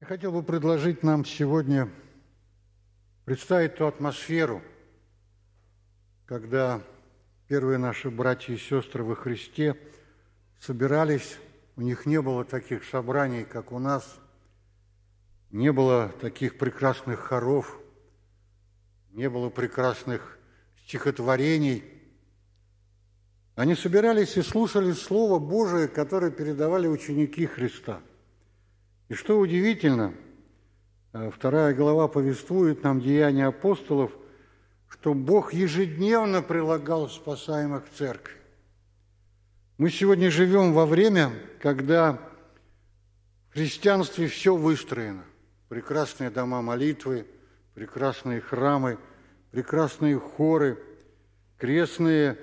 Я хотел бы предложить нам сегодня представить ту атмосферу, когда первые наши братья и сестры во Христе собирались, у них не было таких собраний, как у нас, не было таких прекрасных хоров, не было прекрасных стихотворений. Они собирались и слушали Слово Божие, которое передавали ученики Христа. И что удивительно, 2 глава повествует нам Деяния апостолов, что Бог ежедневно прилагал спасаемых к церкви. Мы сегодня живем во время, когда в христианстве все выстроено. Прекрасные дома молитвы, прекрасные храмы, прекрасные хоры, крестные,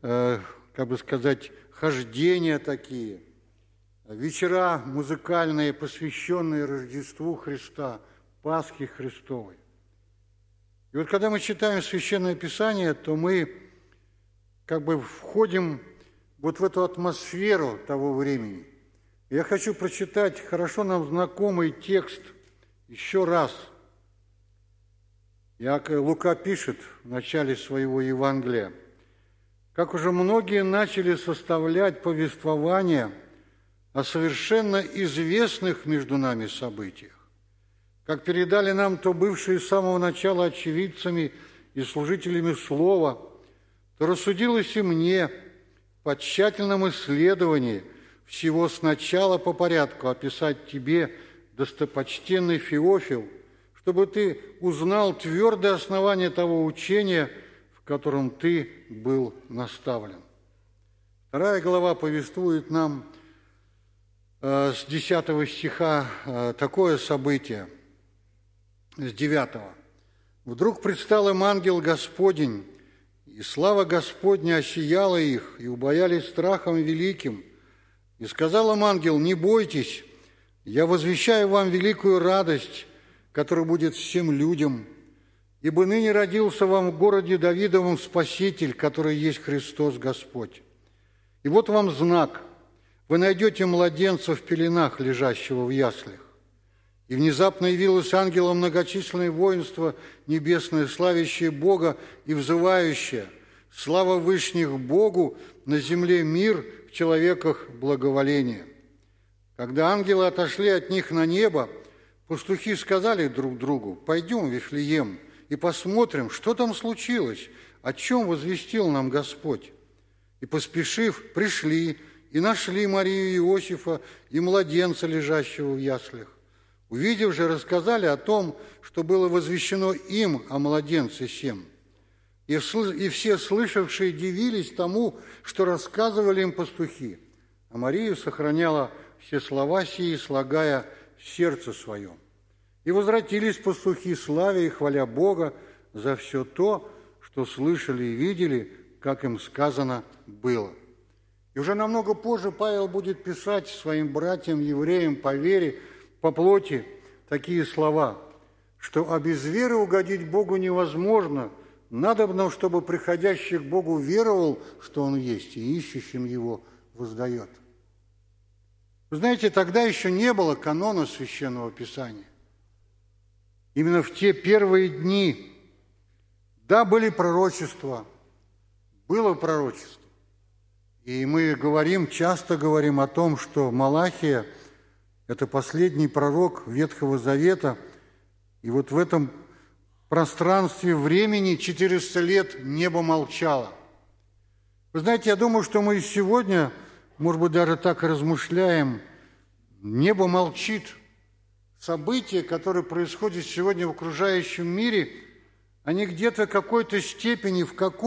хождения такие, вечера музыкальные, посвященные Рождеству Христа, Пасхе Христовой. И вот когда мы читаем Священное Писание, то мы входим вот в эту атмосферу того времени. Я хочу прочитать хорошо нам знакомый текст еще раз. Лука пишет в начале своего Евангелия: «Как уже многие начали составлять повествования о совершенно известных между нами событиях, как передали нам то бывшие с самого начала очевидцами и служителями Слова, то рассудилось и мне по тщательном исследовании всего сначала по порядку описать тебе, достопочтенный Феофил, чтобы ты узнал твердое основание того учения, в котором ты был наставлен». 2 глава повествует нам с 10 стиха такое событие, с 9. «Вдруг предстал им ангел Господень, и слава Господня осияла их, и убоялись страхом великим. И сказал им ангел: не бойтесь, я возвещаю вам великую радость, которая будет всем людям. Ибо ныне родился вам в городе Давидовом Спаситель, который есть Христос Господь. И вот вам знак: вы найдете младенца в пеленах, лежащего в яслях. И внезапно явилось ангелом многочисленное воинство небесное, славящее Бога и взывающее: слава вышних Богу, на земле мир, в человеках благоволение. Когда ангелы отошли от них на небо, пастухи сказали друг другу: пойдем в Вифлеем и посмотрим, что там случилось, о чем возвестил нам Господь. И, поспешив, пришли и нашли Марию и Иосифа и младенца, лежащего в яслях. Увидев же, рассказали о том, что было возвещено им о младенце сем. И все слышавшие дивились тому, что рассказывали им пастухи. А Мария сохраняла все слова сии, слагая в сердце своем. И возвратились пастухи, славя и хваля Бога за все то, что слышали и видели, как им сказано было». И уже намного позже Павел будет писать своим братьям, евреям по вере, по плоти такие слова, что «а без веры угодить Богу невозможно, надобно, чтобы приходящий к Богу веровал, что Он есть, и ищущим Его воздает». Вы знаете, тогда еще не было канона Священного Писания. Именно в те первые дни, да, были пророчества, было пророчество. И мы часто говорим о том, что Малахия – это последний пророк Ветхого Завета, и вот в этом пространстве времени 400 лет небо молчало. Вы знаете, я думаю, что мы и сегодня, может быть, даже так и размышляем, небо молчит. События, которые происходят сегодня в окружающем мире, они где-то в какой-то степени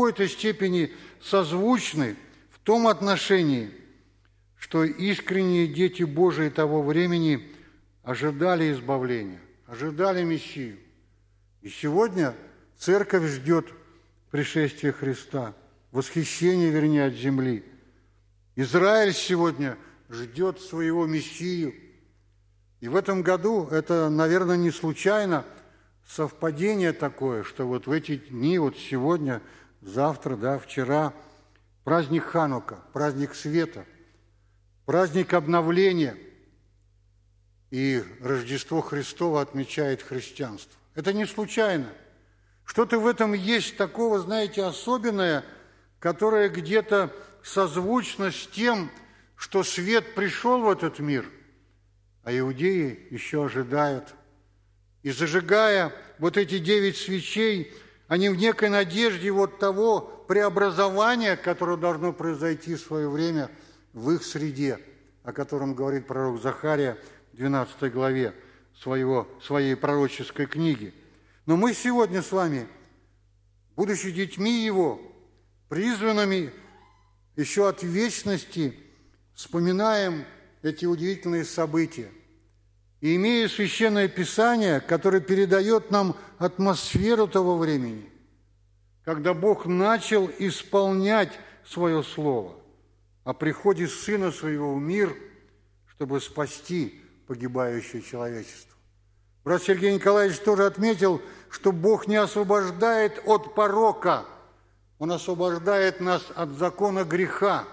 созвучны в том отношении, что искренние дети Божии того времени ожидали избавления, ожидали Мессию. И сегодня Церковь ждет пришествия Христа, восхищения, от земли. Израиль сегодня ждет своего Мессию. И в этом году это, наверное, не случайно совпадение такое, что вот в эти дни, вот сегодня, завтра, вчера, праздник Ханука, праздник света, праздник обновления. и Рождество Христово отмечает христианство. Это не случайно. Что-то в этом есть такого, знаете, особенное, которое где-то созвучно с тем, что свет пришел в этот мир, а иудеи еще ожидают. И зажигая вот эти 9 свечей, они в некой надежде вот того преобразования, которое должно произойти в свое время в их среде, о котором говорит пророк Захария в 12 главе своей пророческой книги. Но мы сегодня с вами, будучи детьми Его, призванными еще от вечности, вспоминаем эти удивительные события. И имея Священное Писание, которое передает нам атмосферу того времени, когда Бог начал исполнять Свое Слово о приходе Сына Своего в мир, чтобы спасти погибающее человечество. Брат Сергей Николаевич тоже отметил, что Бог не освобождает от порока, Он освобождает нас от закона греха.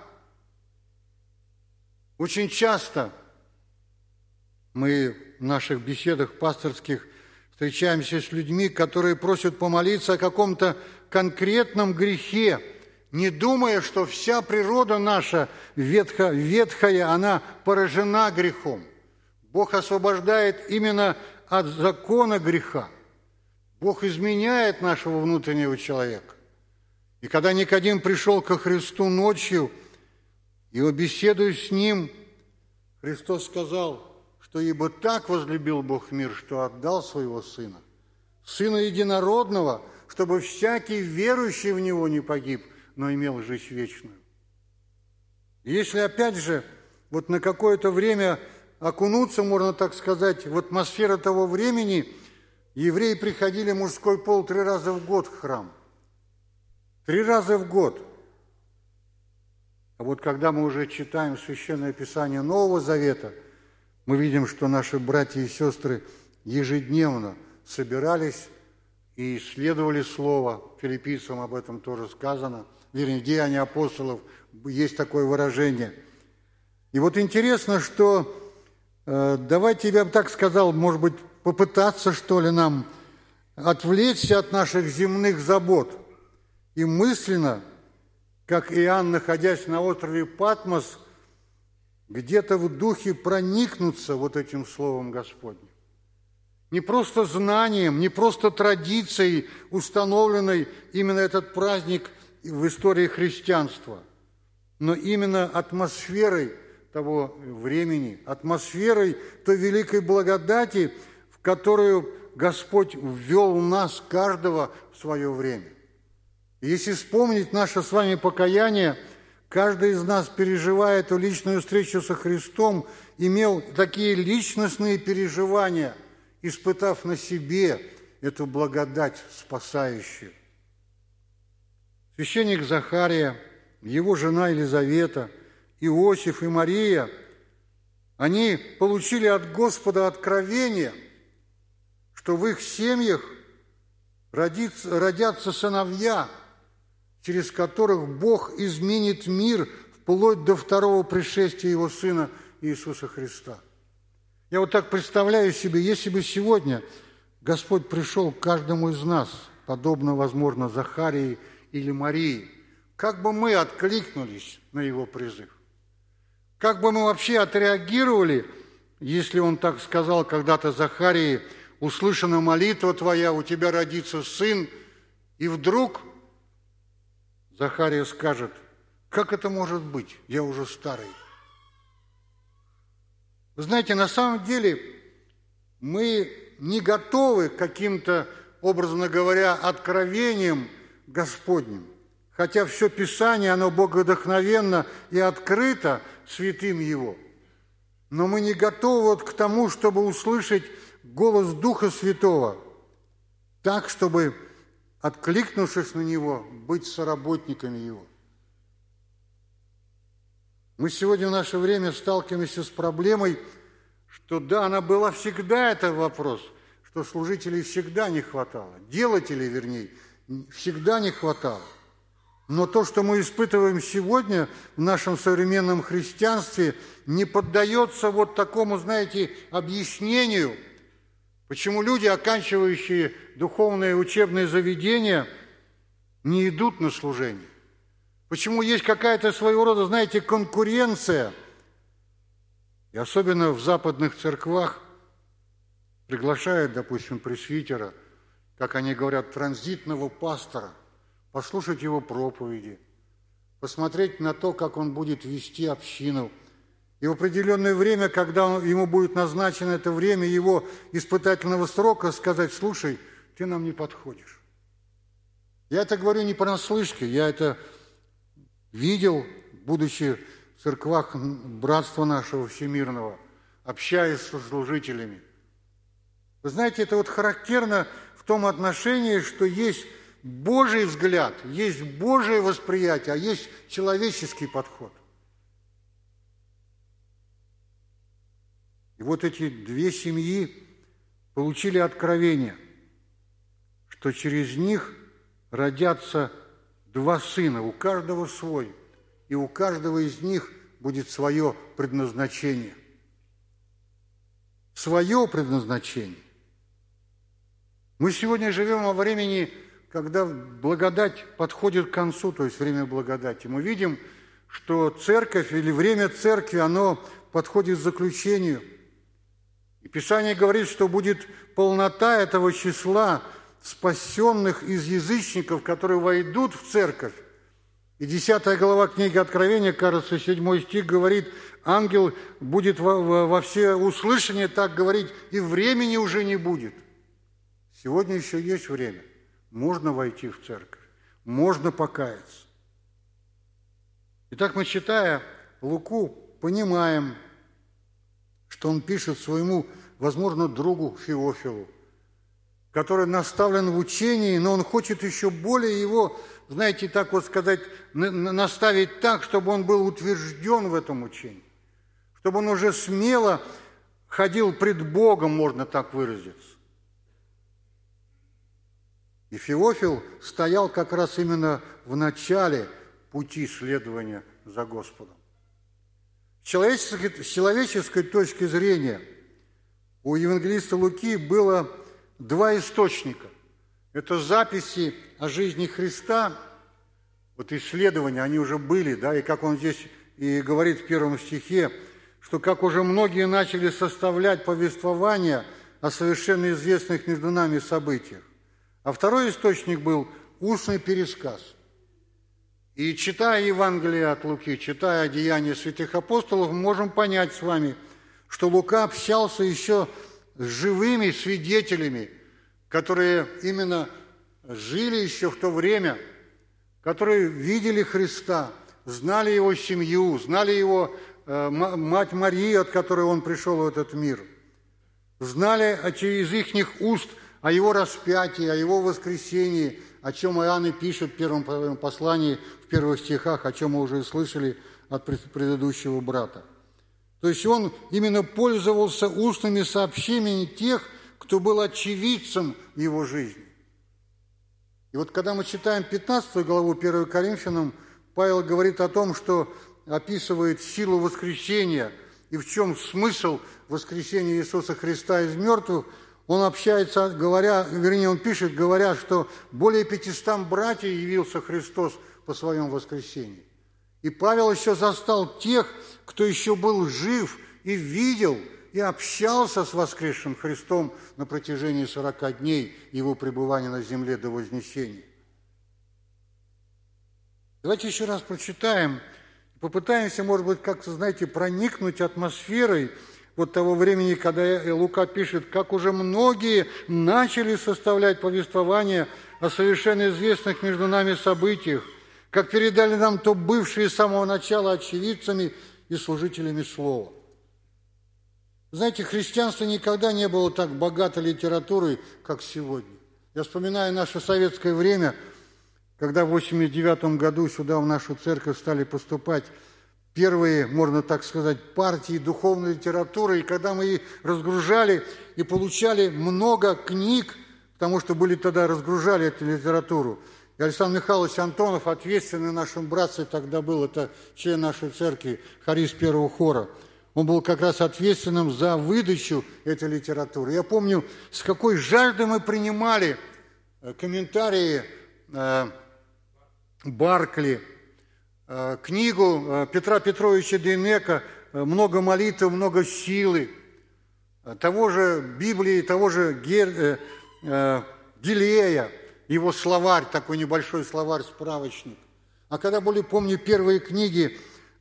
Очень часто мы в наших беседах пасторских встречаемся с людьми, которые просят помолиться о каком-то конкретном грехе, не думая, что вся природа наша ветхая, она поражена грехом. Бог освобождает именно от закона греха. Бог изменяет нашего внутреннего человека. И когда Никодим пришел ко Христу ночью, и, беседуя с Ним, Христос сказал, что «Ибо так возлюбил Бог мир, что отдал Своего Сына, Сына Единородного, чтобы всякий верующий в Него не погиб, но имел жизнь вечную». И если, опять же, вот на какое-то время окунуться, можно так сказать, в атмосферу того времени, евреи приходили мужской пол 3 раза в год в храм. 3 раза в год. А вот когда мы уже читаем Священное Писание Нового Завета, мы видим, что наши братья и сестры ежедневно собирались и исследовали Слово. Филиппийцам об этом тоже сказано. Вернее, Деяния апостолов, есть такое выражение. И вот интересно, что, давайте я бы так сказал, может быть, попытаться, что ли, нам отвлечься от наших земных забот и мысленно, как Иоанн, находясь на острове Патмос, где-то в духе проникнуться вот этим Словом Господним. Не просто знанием, не просто традицией, установленной именно этот праздник в истории христианства, но именно атмосферой того времени, атмосферой той великой благодати, в которую Господь ввел нас, каждого, в свое время. И если вспомнить наше с вами покаяние, каждый из нас, переживая эту личную встречу со Христом, имел такие личностные переживания, испытав на себе эту благодать спасающую. Священник Захария, его жена Елизавета, Иосиф и Мария, они получили от Господа откровение, что в их семьях родятся сыновья, через которых Бог изменит мир вплоть до второго пришествия Его Сына Иисуса Христа. Я вот так представляю себе, если бы сегодня Господь пришел к каждому из нас, подобно, возможно, Захарии или Марии, как бы мы откликнулись на Его призыв? Как бы мы вообще отреагировали, если Он так сказал когда-то Захарии: «Услышана молитва твоя, у тебя родится сын», и вдруг Захария скажет: «Как это может быть? Я уже старый». Вы знаете, на самом деле мы не готовы к каким-то, образно говоря, откровениям Господним, хотя все Писание, оно богодухновенно и открыто святым Его. Но мы не готовы вот к тому, чтобы услышать голос Духа Святого так, чтобы, откликнувшись на Него, быть соработниками Его. Мы сегодня в наше время сталкиваемся с проблемой, что да, она была всегда, это вопрос, что служителей всегда не хватало, делателей, вернее, всегда не хватало. Но то, что мы испытываем сегодня в нашем современном христианстве, не поддается вот такому, знаете, объяснению, почему люди, оканчивающие духовные учебные заведения, не идут на служение. Почему есть какая-то своего рода, знаете, конкуренция. И особенно в западных церквах приглашают, допустим, пресвитера, как они говорят, транзитного пастора, послушать его проповеди, посмотреть на то, как он будет вести общину. И в определенное время, когда ему будет назначено это время его испытательного срока, сказать: слушай, ты нам не подходишь. Я это говорю не понаслышке, я это видел, будучи в церквах братства нашего всемирного, общаясь со служителями. Вы знаете, это вот характерно в том отношении, что есть Божий взгляд, есть Божие восприятие, а есть человеческий подход. И вот эти две семьи получили откровение, что через них родятся два сына, у каждого свой, и у каждого из них будет свое предназначение. Свое предназначение. Мы сегодня живем во времени, когда благодать подходит к концу, то есть время благодати. Мы видим, что церковь или время церкви, оно подходит к заключению. И Писание говорит, что будет полнота этого числа спасенных из язычников, которые войдут в церковь. И 10 глава книги Откровения, кажется, 7 стих говорит: ангел будет во всеуслышание так говорить, и времени уже не будет. Сегодня еще есть время. Можно войти в церковь, можно покаяться. Итак, мы, читая Луку, понимаем, что он пишет своему, возможно, другу Феофилу, который наставлен в учении, но он хочет еще более его, знаете, так вот сказать, наставить так, чтобы он был утвержден в этом учении, чтобы он уже смело ходил пред Богом, можно так выразиться. И Феофил стоял как раз именно в начале пути следования за Господом. С человеческой точки зрения у евангелиста Луки было два источника. Это записи о жизни Христа, вот исследования, они уже были, да, и как он здесь и говорит в 1 стихе, что как уже многие начали составлять повествования о совершенно известных между нами событиях. А второй источник был устный пересказ. И читая Евангелие от Луки, читая Деяния святых апостолов, мы можем понять с вами, что Лука общался еще с живыми свидетелями, которые именно жили еще в то время, которые видели Христа, знали Его семью, знали Его мать Марию, от которой Он пришел в этот мир, знали из их уст о Его распятии, о Его воскресении, о чем Иоанн и пишет в первом послании, в первых стихах, о чем мы уже слышали от предыдущего брата. То есть он именно пользовался устными сообщениями тех, кто был очевидцем его жизни. И вот когда мы читаем 15 главу 1 Коринфянам, Павел говорит о том, что описывает силу воскресения и в чем смысл воскресения Иисуса Христа из мертвых. Он общается, он пишет, говоря, что более 500 братьев явился Христос по своем воскресении. И Павел еще застал тех, кто еще был жив и видел, и общался с воскресшим Христом на протяжении 40 дней его пребывания на земле до вознесения. Давайте еще раз прочитаем, попытаемся, может быть, как-то, знаете, проникнуть атмосферой вот того времени, когда Лука пишет, как уже многие начали составлять повествование о совершенно известных между нами событиях, как передали нам то бывшие с самого начала очевидцами и служителями слова. Знаете, христианство никогда не было так богато литературой, как сегодня. Я вспоминаю наше советское время, когда в 1989 году сюда, в нашу церковь, стали поступать первые, можно так сказать, партии духовной литературы, и когда мы их разгружали и получали много книг, потому что тогда разгружали эту литературу, И Александр Михайлович Антонов, ответственный нашим братцем тогда был, это член нашей церкви, хорист первого хора. Он был как раз ответственным за выдачу этой литературы. Я помню, с какой жаждой мы принимали комментарии Баркли, книгу Петра Петровича Дейнека «Много молитв, много силы», того же Библии, того же Гилея, его словарь, такой небольшой словарь, справочник. А когда были, помню, первые книги,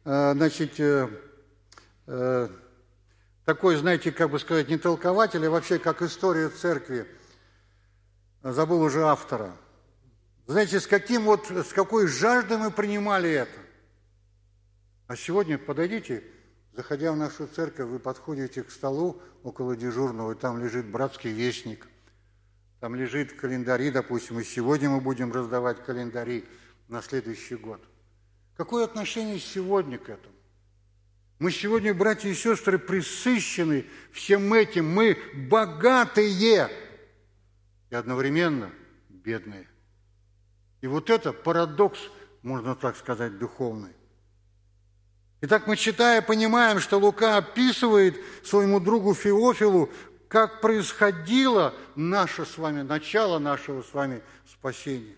такой, знаете, как бы сказать, не толкователь, а вообще как история церкви, забыл уже автора. Знаете, с какой жаждой мы принимали это. А сегодня подойдите, заходя в нашу церковь, вы подходите к столу около дежурного, и там лежит братский вестник, там лежит календари, допустим, и сегодня мы будем раздавать календари на следующий год. Какое отношение сегодня к этому? Мы сегодня, братья и сестры, пресыщены всем этим. Мы богатые и одновременно бедные. И вот это парадокс, можно так сказать, духовный. Итак, мы, читая, понимаем, что Лука описывает своему другу Феофилу, как происходило наше с вами, начало нашего с вами спасения.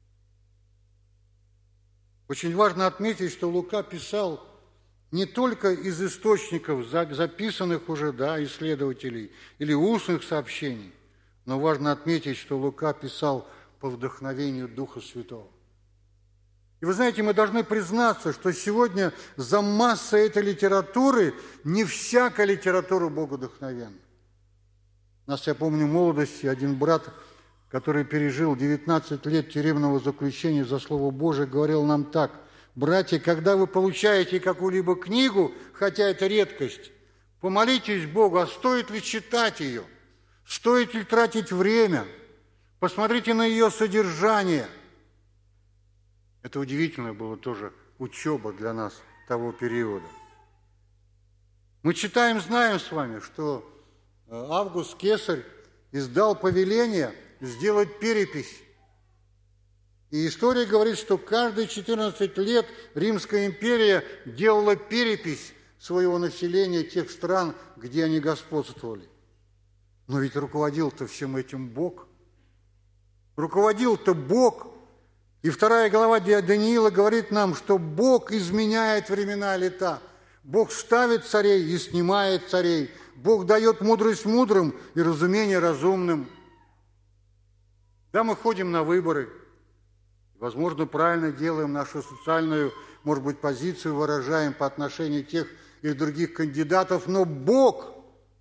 Очень важно отметить, что Лука писал не только из источников, записанных уже, исследователей, или устных сообщений, но важно отметить, что Лука писал по вдохновению Духа Святого. И вы знаете, мы должны признаться, что сегодня за массой этой литературы не всякая литература богодухновенна. У нас, я помню, в молодости один брат, который пережил 19 лет тюремного заключения за Слово Божие, говорил нам так: братья, когда вы получаете какую-либо книгу, хотя это редкость, помолитесь Богу, а стоит ли читать ее, стоит ли тратить время, посмотрите на ее содержание. Это удивительно было тоже учеба для нас того периода. Мы читаем, знаем с вами, что Август Кесарь издал повеление сделать перепись. И история говорит, что каждые 14 лет Римская империя делала перепись своего населения тех стран, где они господствовали. Но ведь руководил-то всем этим Бог. Руководил-то Бог. И 2 глава Даниила говорит нам, что Бог изменяет времена и лета. Бог ставит царей и снимает царей. Бог дает мудрость мудрым и разумение разумным. Да, мы ходим на выборы. Возможно, правильно делаем нашу социальную, может быть, позицию, выражаем по отношению тех и других кандидатов, но Бог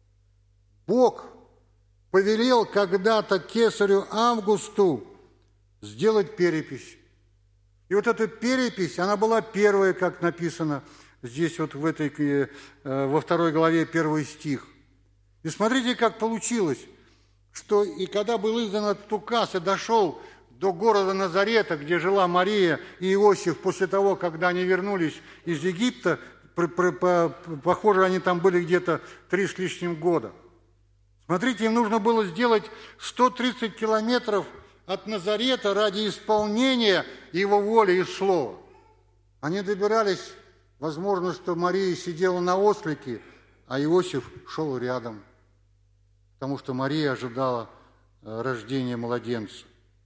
повелел когда-то кесарю Августу сделать перепись. И вот эта перепись, она была первая, как написано здесь вот во 2 главе 1 стих. И смотрите, как получилось, что и когда был издан этот указ и дошел до города Назарета, где жила Мария и Иосиф после того, когда они вернулись из Египта, похоже, они там были где-то 3 с лишним года. Смотрите, им нужно было сделать 130 километров от Назарета ради исполнения его воли и слова. Они добирались, возможно, что Мария сидела на ослике, а Иосиф шел рядом, потому что Мария ожидала рождения младенца.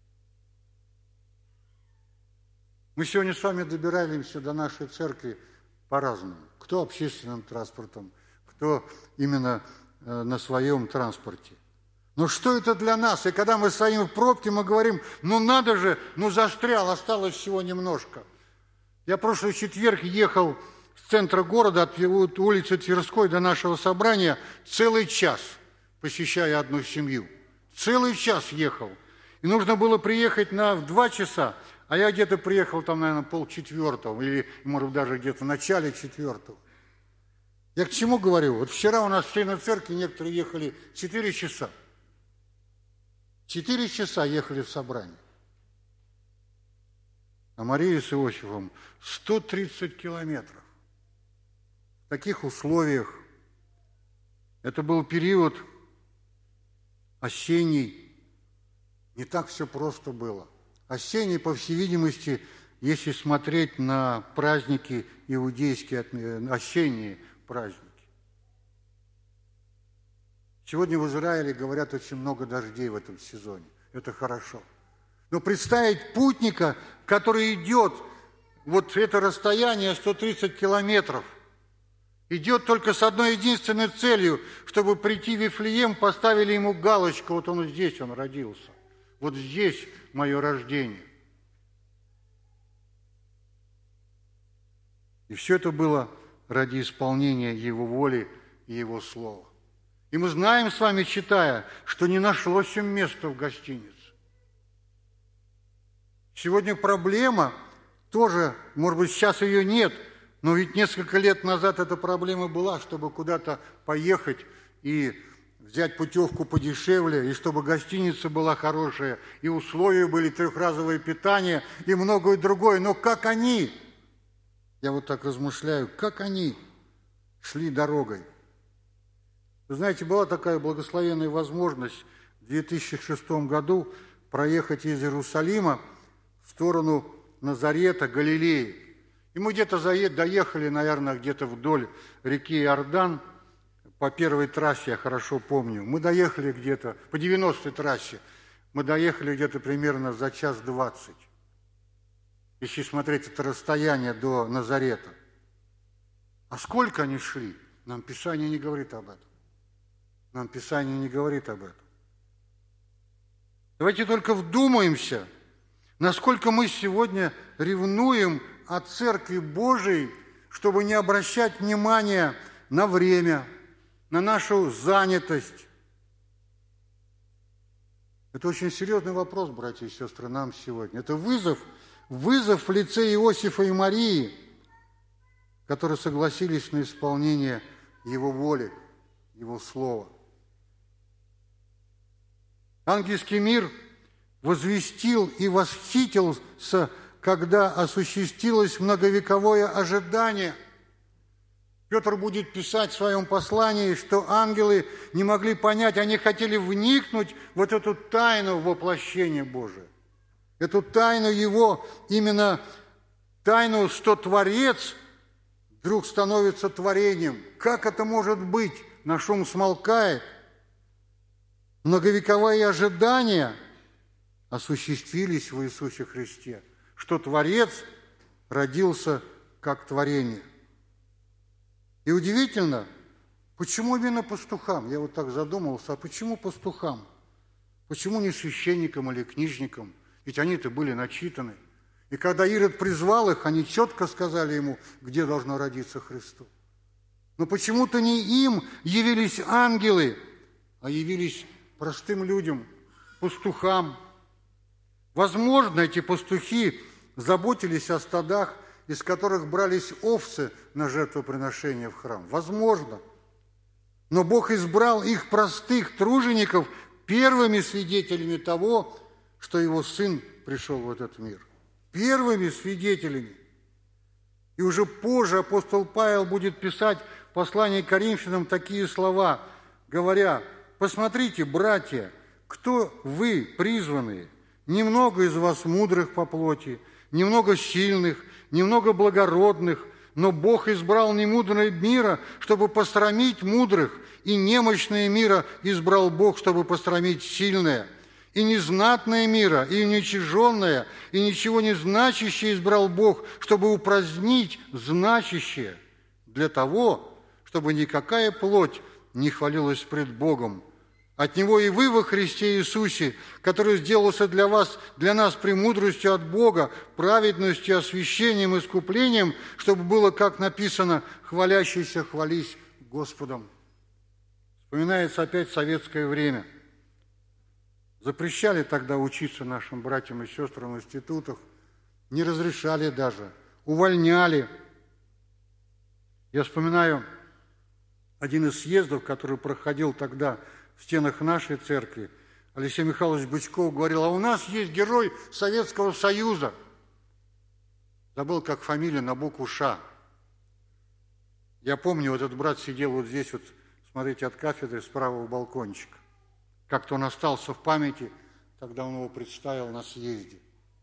Мы сегодня с вами добираемся до нашей церкви по-разному. Кто общественным транспортом, кто именно на своем транспорте. Но что это для нас? И когда мы стоим в пробке, мы говорим, надо же, застрял, осталось всего немножко. Я прошлый четверг ехал с центра города, от улицы Тверской до нашего собрания, целый час, посещая одну семью. Целый час ехал. И нужно было приехать в 2 часа, а я где-то приехал там, наверное, 3:30, или, может быть, даже где-то в начале 4. Я к чему говорю? Вот вчера у нас члены церкви некоторые ехали 4 часа. 4 часа ехали в собрание. А Мария с Иосифом 130 километров. В таких условиях. Это был период осенний. Не так все просто было. Осенний, по всей видимости, если смотреть на праздники иудейские, осенние праздники. Сегодня в Израиле, говорят, очень много дождей в этом сезоне. Это хорошо. Но представить путника, который идет вот это расстояние 130 километров, идет только с одной единственной целью, чтобы прийти в Вифлеем, поставили ему галочку, вот он здесь, он родился. Вот здесь мое рождение. И все это было ради исполнения Его воли и Его слова. И мы знаем с вами, читая, что не нашлось им места в гостинице. Сегодня проблема тоже, может быть, сейчас ее нет, но ведь несколько лет назад эта проблема была, чтобы куда-то поехать и взять путевку подешевле, и чтобы гостиница была хорошая, и условия были, трехразовое питание, и многое другое. Но как они, я вот так размышляю, как они шли дорогой? Вы знаете, была такая благословенная возможность в 2006 году проехать из Иерусалима в сторону Назарета, Галилеи. И мы где-то доехали, наверное, где-то вдоль реки Иордан, по первой трассе, я хорошо помню. Мы доехали где-то, по 90-й трассе, мы доехали где-то примерно за 1:20. Если смотреть это расстояние до Назарета. А сколько они шли? Нам Писание не говорит об этом. Нам Писание не говорит об этом. Давайте только вдумаемся, насколько мы сегодня ревнуем о Церкви Божией, чтобы не обращать внимания на время, на нашу занятость. Это очень серьезный вопрос, братья и сестры, нам сегодня. Это вызов в лице Иосифа и Марии, которые согласились на исполнение Его воли, Его слова. Ангельский мир возвестил и восхитился, когда осуществилось многовековое ожидание. Петр будет писать в своем послании, что ангелы не могли понять, они хотели вникнуть в вот эту тайну воплощения Божия. Эту тайну Его, именно тайну, что Творец вдруг становится творением. Как это может быть? Наш ум смолкает. Многовековые ожидания осуществились в Иисусе Христе, что Творец родился как творение. И удивительно, почему именно пастухам? Я вот так задумался, а почему пастухам? Почему не священникам или книжникам? Ведь они-то были начитаны. И когда Ирод призвал их, они четко сказали ему, где должно родиться Христос. Но почему-то не им явились ангелы, а явились простым людям, пастухам. Возможно, эти пастухи заботились о стадах, из которых брались овцы на жертвоприношение в храм. Возможно. Но Бог избрал их простых тружеников первыми свидетелями того, что Его Сын пришел в этот мир. Первыми свидетелями. И уже позже апостол Павел будет писать в послании к Коринфянам такие слова, говоря: «Посмотрите, братья, кто вы, призванные, немного из вас мудрых по плоти, немного сильных, немного благородных, но Бог избрал немудрое мира, чтобы посрамить мудрых, и немощное мира избрал Бог, чтобы посрамить сильное. И незнатное мира, и уничиженное, и ничего не значащее избрал Бог, чтобы упразднить значащее, для того, чтобы никакая плоть не хвалилась пред Богом. От Него и вы во Христе Иисусе, который сделался для вас, для нас премудростью от Бога, праведностью, освящением, искуплением, чтобы было, как написано, хвалящийся хвались Господом». Вспоминается опять советское время. Запрещали тогда учиться нашим братьям и сестрам в институтах, не разрешали даже, увольняли. Я вспоминаю один из съездов, который проходил тогда в стенах нашей церкви. Алексей Михайлович Бычков говорил: а у нас есть герой Советского Союза. Забыл, как фамилия, на букву «Ш». Я помню, вот этот брат сидел вот здесь, вот, смотрите, от кафедры, справа у балкончика. Как-то он остался в памяти, тогда он его представил на съезде.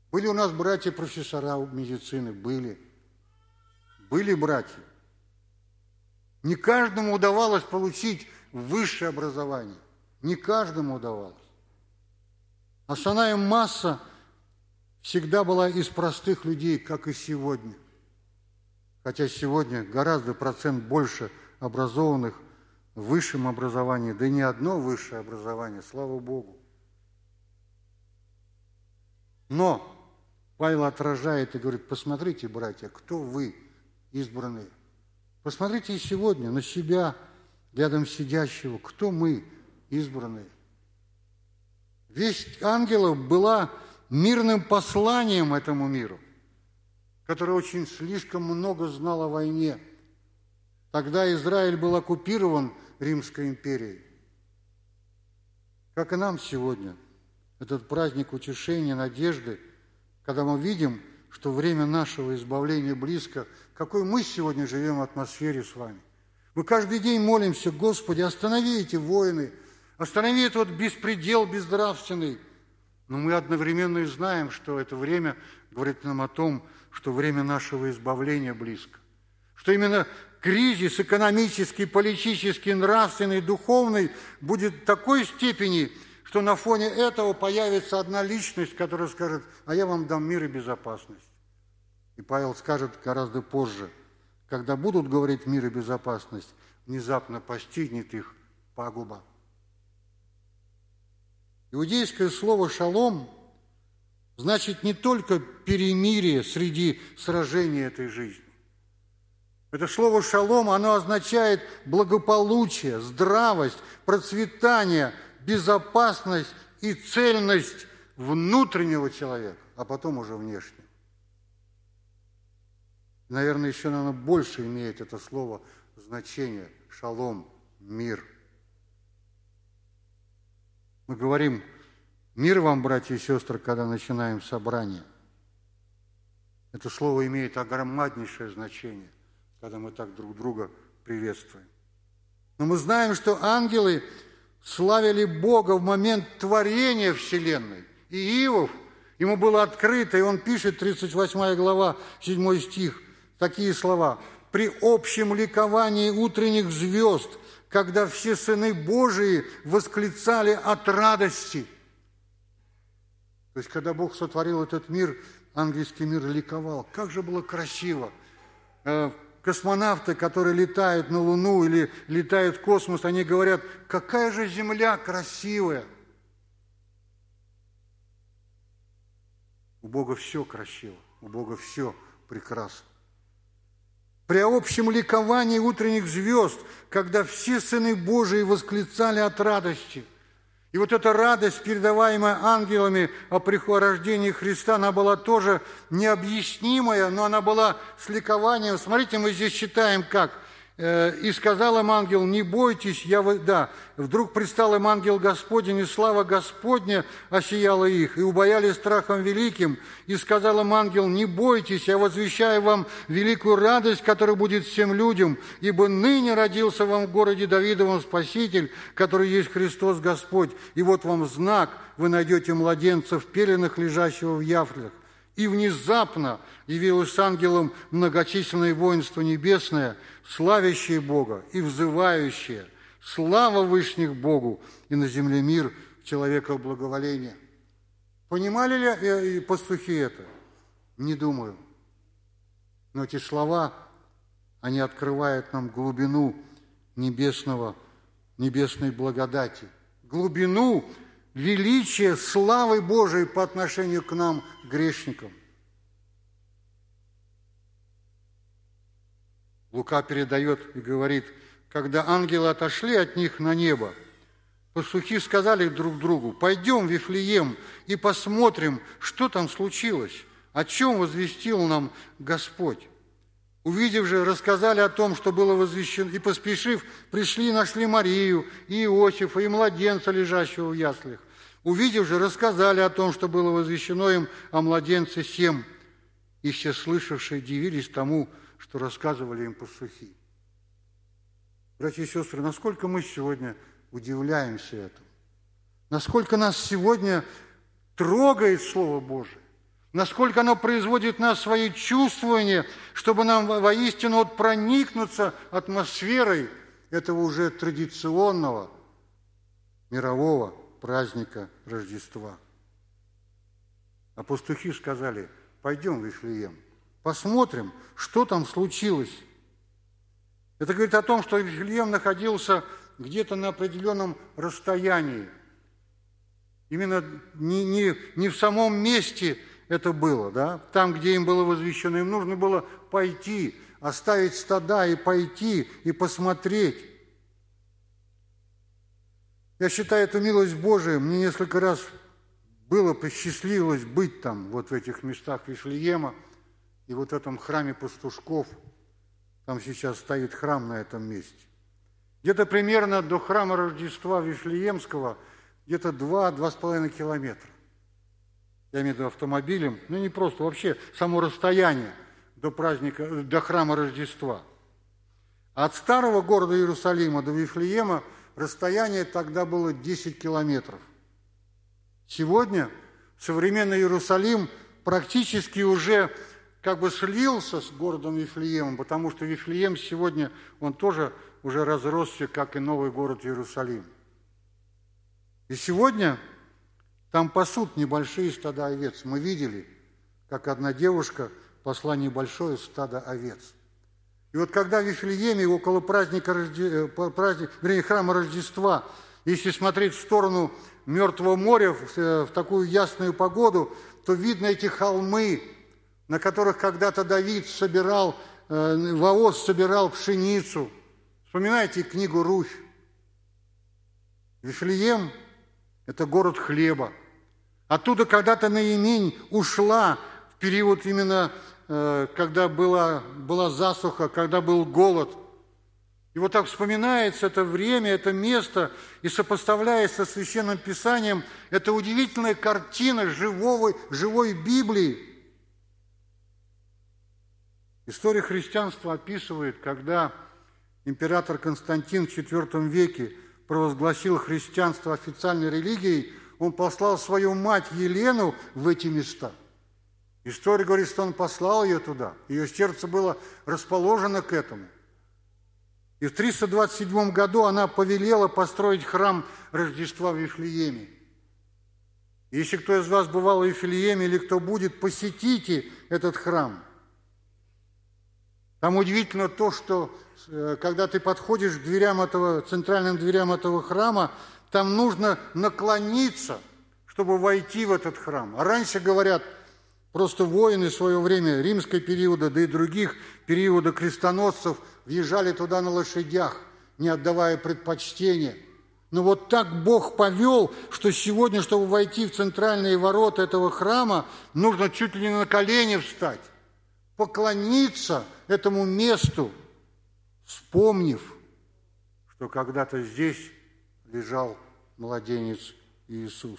Были у нас братья-профессора медицины, были братья. Не каждому удавалось получить высшее образование. Не каждому удавалось. Основная масса всегда была из простых людей, как и сегодня. Хотя сегодня гораздо процент больше образованных в высшем образовании, да и не одно высшее образование, слава Богу. Но Павел отражает и говорит: посмотрите, братья, кто вы, избранные. Посмотрите и сегодня на себя, рядом сидящего, кто мы, избранные. Весть ангелов была мирным посланием этому миру, который очень слишком много знал о войне. Тогда Израиль был оккупирован Римской империей. Как и нам сегодня, этот праздник утешения, надежды, когда мы видим, что время нашего избавления близко, какой мы сегодня живем в атмосфере с вами. Мы каждый день молимся: Господи, останови эти войны, останови этот беспредел безнравственный. Но мы одновременно и знаем, что это время говорит нам о том, что время нашего избавления близко. Что именно кризис экономический, политический, нравственный, духовный будет в такой степени, что на фоне этого появится одна личность, которая скажет: а я вам дам мир и безопасность. И Павел скажет гораздо позже: когда будут говорить мир и безопасность, внезапно постигнет их пагуба. Иудейское слово «шалом» значит не только перемирие среди сражений этой жизни. Это слово «шалом», оно означает благополучие, здравость, процветание, безопасность и цельность внутреннего человека, а потом уже внешнего. Наверное, еще, больше имеет это слово значение «шалом», мир. Мы говорим: мир вам, братья и сестры, когда начинаем собрание. Это слово имеет огромнейшее значение, когда мы так друг друга приветствуем. Но мы знаем, что ангелы славили Бога в момент творения Вселенной. И Иов, ему было открыто, и он пишет, 38 глава, 7 стих, такие слова: «При общем ликовании утренних звезд, когда все сыны Божии восклицали от радости». То есть, когда Бог сотворил этот мир, ангельский мир ликовал. Как же было красиво! Космонавты, которые летают на Луну или летают в космос, они говорят: какая же Земля красивая! У Бога все красиво, у Бога все прекрасно. При общем ликовании утренних звезд, когда все сыны Божии восклицали от радости. И вот эта радость, передаваемая ангелами о рождении Христа, она была тоже необъяснимая, но она была с ликованием. Смотрите, мы здесь читаем как. «И сказал им ангел: не бойтесь, вдруг предстал им ангел Господень, и слава Господня осияла их, и убоялись страхом великим. И сказал им ангел: не бойтесь, я возвещаю вам великую радость, которая будет всем людям, ибо ныне родился вам в городе Давидовом Спаситель, который есть Христос Господь. И вот вам знак: вы найдете младенца в пеленах, лежащего в яслях». И внезапно явилось с ангелом многочисленное воинство небесное, славящее Бога и взывающее: слава вышних Богу, и на земле мир, человека благоволение. Понимали ли пастухи это? Не думаю. Но эти слова, они открывают нам глубину небесной благодати, глубину величия славы Божией по отношению к нам, грешникам. Лука передает и говорит: когда ангелы отошли от них на небо, пастухи сказали друг другу: пойдем в Вифлеем и посмотрим, что там случилось, о чем возвестил нам Господь. Увидев же, рассказали о том, что было возвещено, и, поспешив, пришли и нашли Марию, и Иосифа, и младенца, лежащего в яслях. Увидев же, рассказали о том, что было возвещено им о младенце сем, и все слышавшие дивились тому, что рассказывали им пастухи. Братья и сестры, насколько мы сегодня удивляемся этому, насколько нас сегодня трогает Слово Божие, насколько оно производит в нас свои чувствования, чтобы нам воистину проникнуться атмосферой этого уже традиционного мирового праздника Рождества. А пастухи сказали: пойдем в Вифлеем, посмотрим, что там случилось. Это говорит о том, что Вифлеем находился где-то на определенном расстоянии. Именно не в самом месте это было, да? Там, где им было возвещено, им нужно было пойти, оставить стада и пойти, и посмотреть. Я считаю эту милость Божию. Мне несколько раз посчастливилось быть там, вот в этих местах Вифлеема, и вот в этом храме пастушков. Там сейчас стоит храм на этом месте. Где-то примерно до храма Рождества Вифлеемского где-то 2-2,5 километра. Я имею в виду автомобилем, не просто, вообще само расстояние до храма Рождества. От старого города Иерусалима до Вифлеема расстояние тогда было 10 километров. Сегодня современный Иерусалим практически уже слился с городом Вифлеемом, потому что Вифлеем сегодня, он тоже уже разросся, как и новый город Иерусалим. И сегодня там пасут небольшие стада овец. Мы видели, как одна девушка пасла небольшое стадо овец. И вот когда в Вифлееме, около храма Рождества, если смотреть в сторону Мертвого моря в такую ясную погоду, то видно эти холмы, на которых когда-то Давид Ваос собирал пшеницу. Вспоминайте книгу «Руфь». Вифлеем – это город хлеба. Оттуда когда-то Наимень ушла в период именно, когда была засуха, когда был голод. И вот так вспоминается это время, это место, и сопоставляясь со Священным Писанием, это удивительная картина живой Библии. История христианства описывает, когда император Константин в IV веке провозгласил христианство официальной религией, он послал свою мать Елену в эти места. История говорит, что он послал ее туда. Ее сердце было расположено к этому. И в 327 году она повелела построить храм Рождества в Вифлееме. Если кто из вас бывал в Вифлееме или кто будет, посетите этот храм. Там удивительно то, что когда ты подходишь к центральным дверям этого храма, там нужно наклониться, чтобы войти в этот храм. А раньше, говорят, просто воины в свое время, римского периода, да и других периода крестоносцев, въезжали туда на лошадях, не отдавая предпочтения. Но вот так Бог повел, что сегодня, чтобы войти в центральные ворота этого храма, нужно чуть ли не на колени встать, поклониться этому месту, вспомнив, что когда-то здесь лежал младенец Иисус.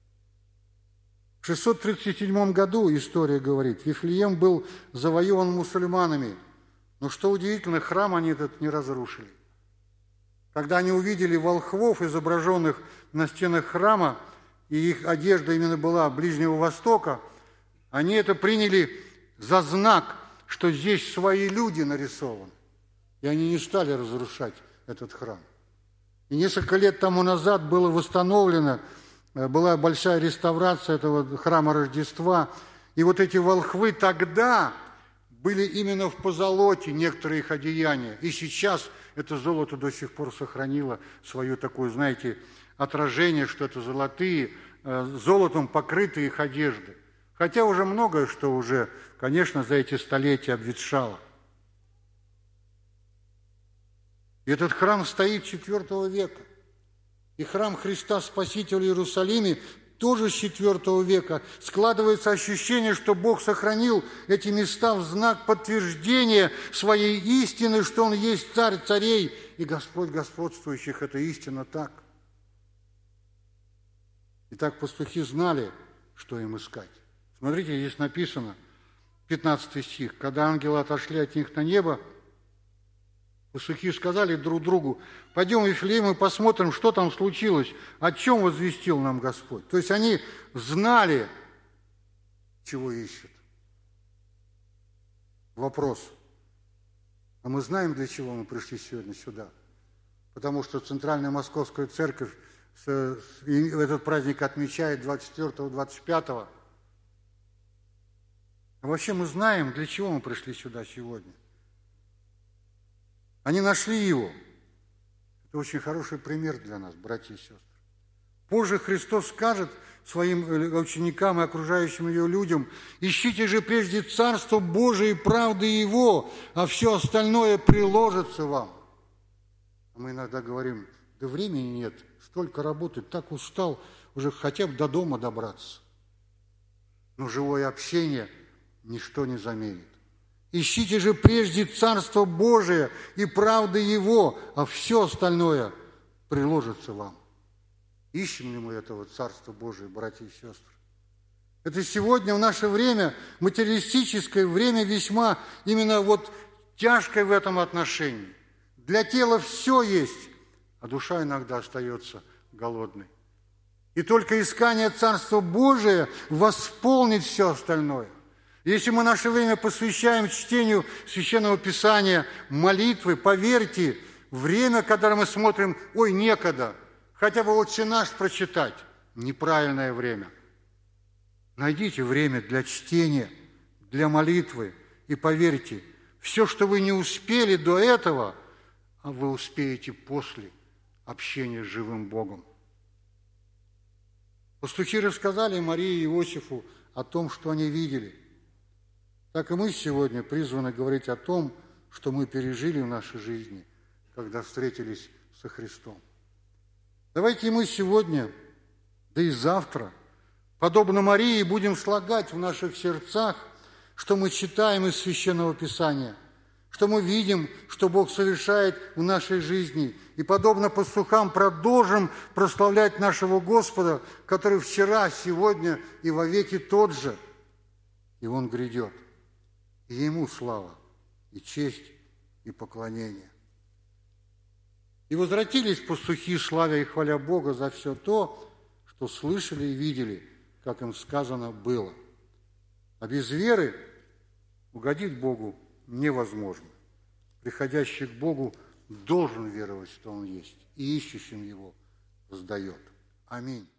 В 637 году, история говорит, Вифлеем был завоеван мусульманами. Но что удивительно, храм они этот не разрушили. Когда они увидели волхвов, изображенных на стенах храма, и их одежда именно была Ближнего Востока, они это приняли за знак, что здесь свои люди нарисованы. И они не стали разрушать этот храм. И несколько лет тому назад была большая реставрация этого храма Рождества. И вот эти волхвы тогда были именно в позолоте, некоторые их одеяния. И сейчас это золото до сих пор сохранило свое такое, знаете, отражение, что это золотые, золотом покрытые их одежды. Хотя уже многое, что уже, конечно, за эти столетия обветшало. И этот храм стоит с IV века. И храм Христа Спасителя в Иерусалиме тоже с IV века. Складывается ощущение, что Бог сохранил эти места в знак подтверждения своей истины, что Он есть Царь царей и Господь господствующих. Это истина так. Итак, пастухи знали, что им искать. Смотрите, здесь написано, 15 стих. «Когда ангелы отошли от них на небо, пастухи сказали друг другу: пойдем в Вифлеем и посмотрим, что там случилось, о чем возвестил нам Господь». То есть они знали, чего ищут. Вопрос. А мы знаем, для чего мы пришли сегодня сюда? Потому что Центральная Московская Церковь этот праздник отмечает 24-25. А вообще мы знаем, для чего мы пришли сюда сегодня. Они нашли его. Это очень хороший пример для нас, братья и сестры. Позже Христос скажет своим ученикам и окружающим ее людям: ищите же прежде Царство Божие и правды Его, а все остальное приложится вам. Мы иногда говорим: да времени нет, столько работать, так устал, уже хотя бы до дома добраться. Но живое общение ничто не заменит. Ищите же прежде Царство Божие и правды Его, а все остальное приложится вам. Ищем ли мы этого Царства Божия, братья и сестры? Это сегодня, в наше время, материалистическое время, весьма именно тяжкое в этом отношении. Для тела все есть, а душа иногда остается голодной. И только искание Царства Божия восполнит все остальное. Если мы наше время посвящаем чтению Священного Писания, молитвы, поверьте, время, когда мы смотрим: ой, некогда, хотя бы «Отче наш» прочитать, неправильное время. Найдите время для чтения, для молитвы, и поверьте, все, что вы не успели до этого, вы успеете после общения с живым Богом. Пастухи рассказали Марии и Иосифу о том, что они видели. Так и мы сегодня призваны говорить о том, что мы пережили в нашей жизни, когда встретились со Христом. Давайте мы сегодня, да и завтра, подобно Марии, будем слагать в наших сердцах, что мы читаем из Священного Писания, что мы видим, что Бог совершает в нашей жизни, и, подобно пастухам, продолжим прославлять нашего Господа, который вчера, сегодня и вовеки тот же, и Он грядет. И Ему слава, и честь, и поклонение. И возвратились пастухи, славя и хваля Бога за все то, что слышали и видели, как им сказано было. А без веры угодить Богу невозможно. Приходящий к Богу должен веровать, что Он есть, и ищущим Его воздает. Аминь.